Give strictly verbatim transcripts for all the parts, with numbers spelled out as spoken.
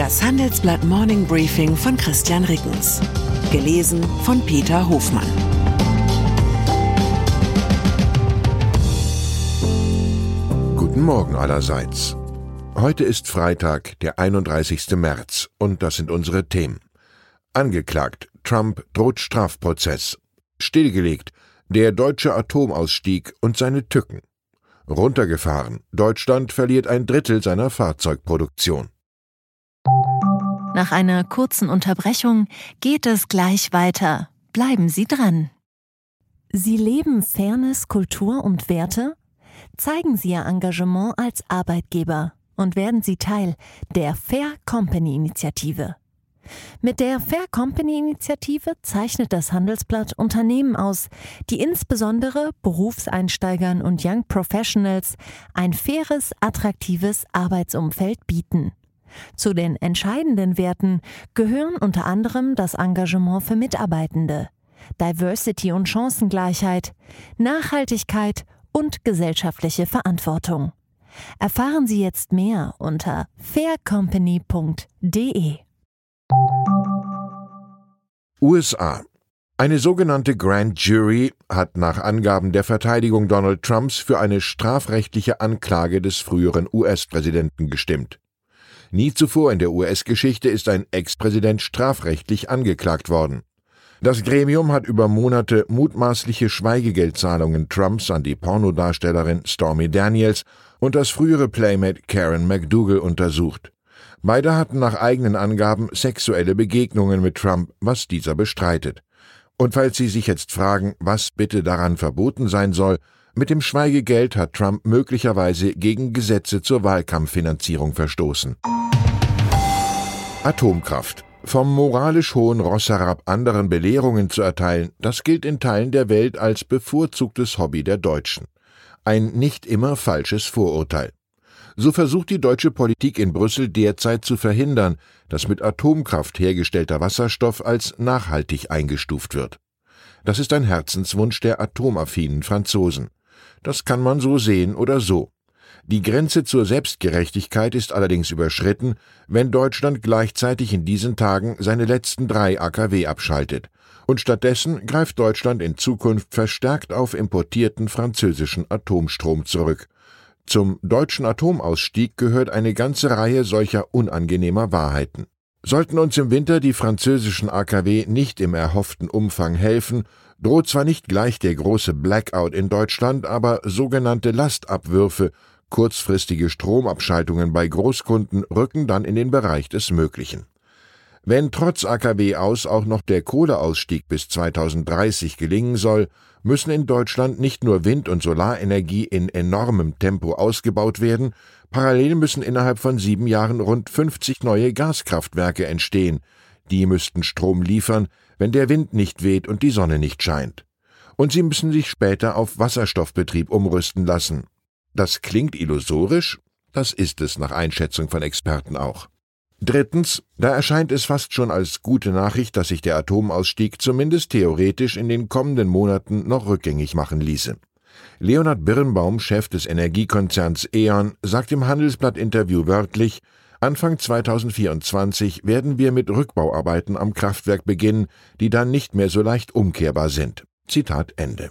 Das Handelsblatt Morning Briefing von Christian Rickens. Gelesen von Peter Hofmann. Guten Morgen allerseits. Heute ist Freitag, der einunddreißigste März, und das sind unsere Themen. Angeklagt, Trump droht Strafprozess. Stillgelegt, der deutsche Atomausstieg und seine Tücken. Runtergefahren, Deutschland verliert ein Drittel seiner Fahrzeugproduktion. Nach einer kurzen Unterbrechung geht es gleich weiter. Bleiben Sie dran. Sie leben Fairness, Kultur und Werte? Zeigen Sie Ihr Engagement als Arbeitgeber und werden Sie Teil der Fair Company Initiative. Mit der Fair Company Initiative zeichnet das Handelsblatt Unternehmen aus, die insbesondere Berufseinsteigern und Young Professionals ein faires, attraktives Arbeitsumfeld bieten. Zu den entscheidenden Werten gehören unter anderem das Engagement für Mitarbeitende, Diversity und Chancengleichheit, Nachhaltigkeit und gesellschaftliche Verantwortung. Erfahren Sie jetzt mehr unter fair company punkt de. U S A. Eine sogenannte Grand Jury hat nach Angaben der Verteidigung Donald Trumps für eine strafrechtliche Anklage des früheren U S-Präsidenten gestimmt. Nie zuvor in der U S-Geschichte ist ein Ex-Präsident strafrechtlich angeklagt worden. Das Gremium hat über Monate mutmaßliche Schweigegeldzahlungen Trumps an die Pornodarstellerin Stormy Daniels und das frühere Playmate Karen McDougal untersucht. Beide hatten nach eigenen Angaben sexuelle Begegnungen mit Trump, was dieser bestreitet. Und falls Sie sich jetzt fragen, was bitte daran verboten sein soll, mit dem Schweigegeld hat Trump möglicherweise gegen Gesetze zur Wahlkampffinanzierung verstoßen. Atomkraft. Vom moralisch hohen Ross herab anderen Belehrungen zu erteilen, das gilt in Teilen der Welt als bevorzugtes Hobby der Deutschen. Ein nicht immer falsches Vorurteil. So versucht die deutsche Politik in Brüssel derzeit zu verhindern, dass mit Atomkraft hergestellter Wasserstoff als nachhaltig eingestuft wird. Das ist ein Herzenswunsch der atomaffinen Franzosen. Das kann man so sehen oder so. Die Grenze zur Selbstgerechtigkeit ist allerdings überschritten, wenn Deutschland gleichzeitig in diesen Tagen seine letzten drei A K W abschaltet. Und stattdessen greift Deutschland in Zukunft verstärkt auf importierten französischen Atomstrom zurück. Zum deutschen Atomausstieg gehört eine ganze Reihe solcher unangenehmer Wahrheiten. Sollten uns im Winter die französischen A K W nicht im erhofften Umfang helfen, droht zwar nicht gleich der große Blackout in Deutschland, aber sogenannte Lastabwürfe, kurzfristige Stromabschaltungen bei Großkunden rücken dann in den Bereich des Möglichen. Wenn trotz A K W-Aus auch noch der Kohleausstieg bis zweitausenddreißig gelingen soll, müssen in Deutschland nicht nur Wind- und Solarenergie in enormem Tempo ausgebaut werden, parallel müssen innerhalb von sieben Jahren rund fünfzig neue Gaskraftwerke entstehen. Die müssten Strom liefern, wenn der Wind nicht weht und die Sonne nicht scheint. Und sie müssen sich später auf Wasserstoffbetrieb umrüsten lassen. Das klingt illusorisch, das ist es nach Einschätzung von Experten auch. Drittens, da erscheint es fast schon als gute Nachricht, dass sich der Atomausstieg zumindest theoretisch in den kommenden Monaten noch rückgängig machen ließe. Leonhard Birnbaum, Chef des Energiekonzerns E.ON, sagt im Handelsblatt-Interview wörtlich: Anfang zweitausendvierundzwanzig werden wir mit Rückbauarbeiten am Kraftwerk beginnen, die dann nicht mehr so leicht umkehrbar sind. Zitat Ende.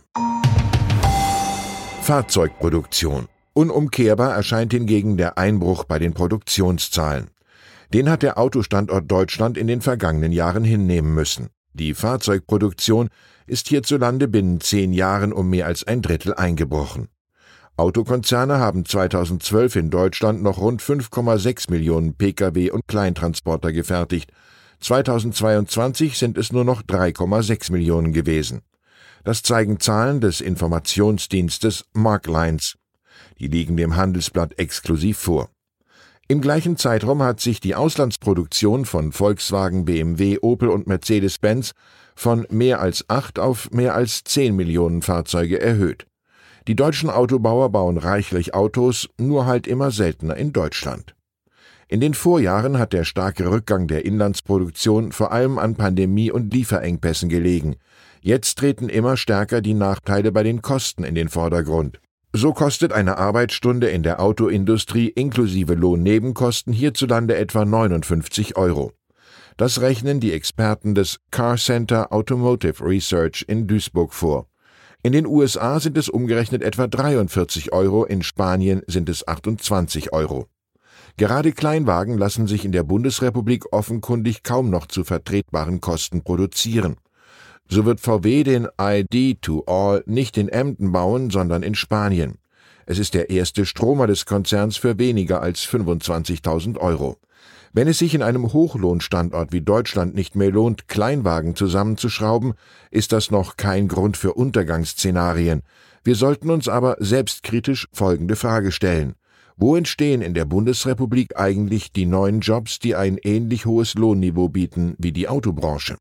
Fahrzeugproduktion. Unumkehrbar erscheint hingegen der Einbruch bei den Produktionszahlen. Den hat der Autostandort Deutschland in den vergangenen Jahren hinnehmen müssen. Die Fahrzeugproduktion ist hierzulande binnen zehn Jahren um mehr als ein Drittel eingebrochen. Autokonzerne haben zweitausendzwölf in Deutschland noch rund fünf Komma sechs Millionen Pkw und Kleintransporter gefertigt. zweitausendzweiundzwanzig sind es nur noch drei Komma sechs Millionen gewesen. Das zeigen Zahlen des Informationsdienstes Marklines. Die liegen dem Handelsblatt exklusiv vor. Im gleichen Zeitraum hat sich die Auslandsproduktion von Volkswagen, B M W, Opel und Mercedes-Benz von mehr als acht auf mehr als zehn Millionen Fahrzeuge erhöht. Die deutschen Autobauer bauen reichlich Autos, nur halt immer seltener in Deutschland. In den Vorjahren hat der starke Rückgang der Inlandsproduktion vor allem an Pandemie- und Lieferengpässen gelegen. Jetzt treten immer stärker die Nachteile bei den Kosten in den Vordergrund. So kostet eine Arbeitsstunde in der Autoindustrie inklusive Lohnnebenkosten hierzulande etwa neunundfünfzig Euro. Das rechnen die Experten des Car Center Automotive Research in Duisburg vor. In den U S A sind es umgerechnet etwa dreiundvierzig Euro, in Spanien sind es achtundzwanzig Euro. Gerade Kleinwagen lassen sich in der Bundesrepublik offenkundig kaum noch zu vertretbaren Kosten produzieren. So wird V W den I D to All nicht in Emden bauen, sondern in Spanien. Es ist der erste Stromer des Konzerns für weniger als fünfundzwanzigtausend Euro. Wenn es sich in einem Hochlohnstandort wie Deutschland nicht mehr lohnt, Kleinwagen zusammenzuschrauben, ist das noch kein Grund für Untergangsszenarien. Wir sollten uns aber selbstkritisch folgende Frage stellen: Wo entstehen in der Bundesrepublik eigentlich die neuen Jobs, die ein ähnlich hohes Lohnniveau bieten wie die Autobranche?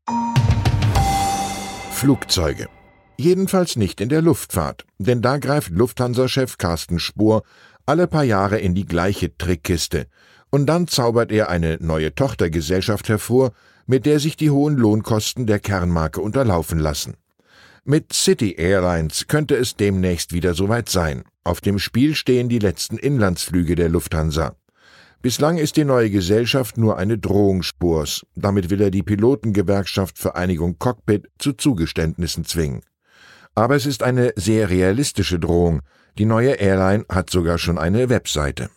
Flugzeuge. Jedenfalls nicht in der Luftfahrt, denn da greift Lufthansa-Chef Carsten Spohr alle paar Jahre in die gleiche Trickkiste. Und dann zaubert er eine neue Tochtergesellschaft hervor, mit der sich die hohen Lohnkosten der Kernmarke unterlaufen lassen. Mit City Airlines könnte es demnächst wieder soweit sein. Auf dem Spiel stehen die letzten Inlandsflüge der Lufthansa. Bislang ist die neue Gesellschaft nur eine Drohung Spohrs. Damit will er die Pilotengewerkschaft Vereinigung Cockpit zu Zugeständnissen zwingen. Aber es ist eine sehr realistische Drohung. Die neue Airline hat sogar schon eine Webseite.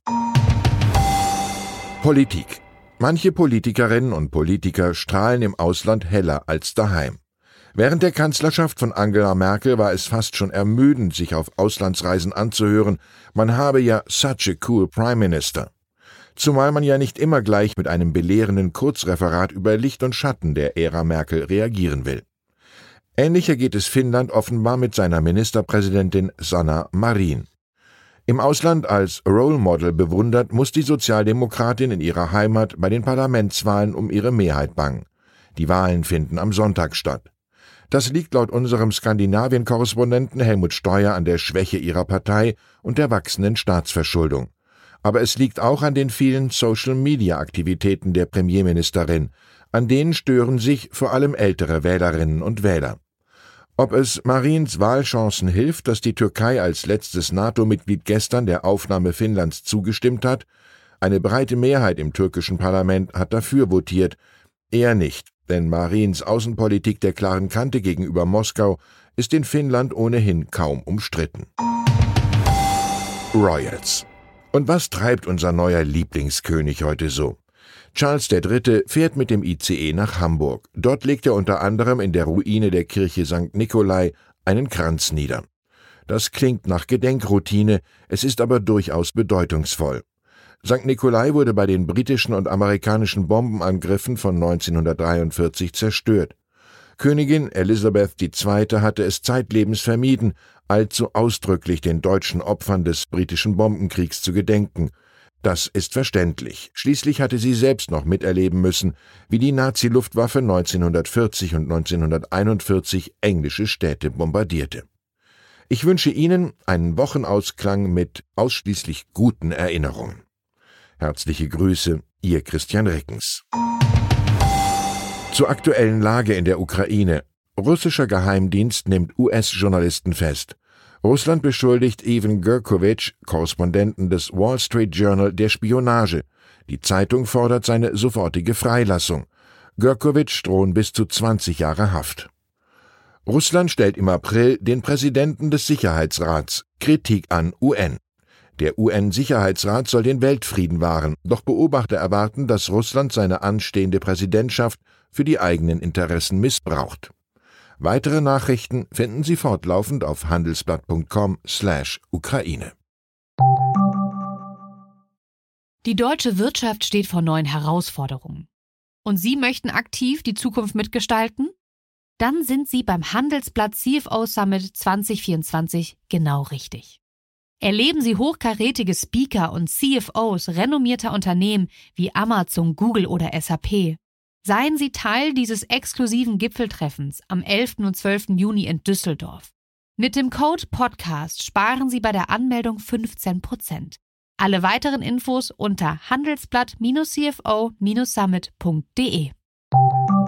Politik. Manche Politikerinnen und Politiker strahlen im Ausland heller als daheim. Während der Kanzlerschaft von Angela Merkel war es fast schon ermüdend, sich auf Auslandsreisen anzuhören, man habe ja such a cool Prime Minister. Zumal man ja nicht immer gleich mit einem belehrenden Kurzreferat über Licht und Schatten der Ära Merkel reagieren will. Ähnlicher geht es Finnland offenbar mit seiner Ministerpräsidentin Sanna Marin. Im Ausland als Role Model bewundert, muss die Sozialdemokratin in ihrer Heimat bei den Parlamentswahlen um ihre Mehrheit bangen. Die Wahlen finden am Sonntag statt. Das liegt laut unserem Skandinavien-Korrespondenten Helmut Steuer an der Schwäche ihrer Partei und der wachsenden Staatsverschuldung. Aber es liegt auch an den vielen Social-Media-Aktivitäten der Premierministerin. An denen stören sich vor allem ältere Wählerinnen und Wähler. Ob es Marins Wahlchancen hilft, dass die Türkei als letztes NATO-Mitglied gestern der Aufnahme Finnlands zugestimmt hat? Eine breite Mehrheit im türkischen Parlament hat dafür votiert. Eher nicht, denn Marins Außenpolitik der klaren Kante gegenüber Moskau ist in Finnland ohnehin kaum umstritten. Royals. Und was treibt unser neuer Lieblingskönig heute so? Charles der Dritte fährt mit dem I C E nach Hamburg. Dort legt er unter anderem in der Ruine der Kirche Sankt Nikolai einen Kranz nieder. Das klingt nach Gedenkroutine, es ist aber durchaus bedeutungsvoll. Sankt Nikolai wurde bei den britischen und amerikanischen Bombenangriffen von neunzehnhundertdreiundvierzig zerstört. Königin Elisabeth die Zweite hatte es zeitlebens vermieden, allzu ausdrücklich den deutschen Opfern des britischen Bombenkriegs zu gedenken. Das ist verständlich. Schließlich hatte sie selbst noch miterleben müssen, wie die Nazi-Luftwaffe neunzehnhundertvierzig und neunzehnhunderteinundvierzig englische Städte bombardierte. Ich wünsche Ihnen einen Wochenausklang mit ausschließlich guten Erinnerungen. Herzliche Grüße, Ihr Christian Rickens. Zur aktuellen Lage in der Ukraine. Russischer Geheimdienst nimmt U S-Journalisten fest. Russland beschuldigt Evan Gershkovich, Korrespondenten des Wall Street Journal, der Spionage. Die Zeitung fordert seine sofortige Freilassung. Gershkovich drohen bis zu zwanzig Jahre Haft. Russland stellt im April den Präsidenten des Sicherheitsrats. Kritik an U N. Der U N-Sicherheitsrat soll den Weltfrieden wahren, doch Beobachter erwarten, dass Russland seine anstehende Präsidentschaft für die eigenen Interessen missbraucht. Weitere Nachrichten finden Sie fortlaufend auf handelsblatt punkt com slash Ukraine. Die deutsche Wirtschaft steht vor neuen Herausforderungen. Und Sie möchten aktiv die Zukunft mitgestalten? Dann sind Sie beim Handelsblatt C F O Summit zwanzig vierundzwanzig genau richtig. Erleben Sie hochkarätige Speaker und C F Os renommierter Unternehmen wie Amazon, Google oder S A P. Seien Sie Teil dieses exklusiven Gipfeltreffens am elften und zwölften Juni in Düsseldorf. Mit dem Code Podcast sparen Sie bei der Anmeldung fünfzehn Prozent. Alle weiteren Infos unter handelsblatt Bindestrich c f o Bindestrich summit punkt de.